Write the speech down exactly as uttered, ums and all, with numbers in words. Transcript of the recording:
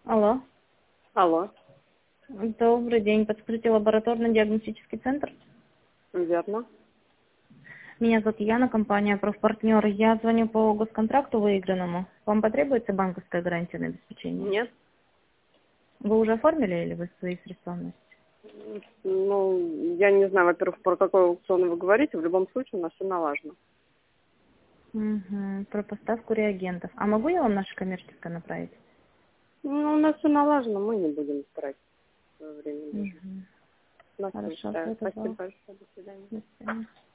Алло. Алло. Добрый день. Подскажите, лабораторно-диагностический центр? Верно. Меня зовут Яна, компания «Профпартнер». Я звоню по госконтракту выигранному. Вам потребуется банковская гарантия на обеспечение? Нет. Вы уже оформили или вы свои средства носите? Ну, я не знаю, во-первых, про какой аукцион вы говорите. В любом случае у нас все налажено. Угу. Про поставку реагентов. А могу я вам наше коммерческое направить? Ну, у нас все налажено, мы не будем тратить свое время даже. Угу. У нас всё Хорошо, устраивает. всего Спасибо доброго. большое. До свидания. До свидания.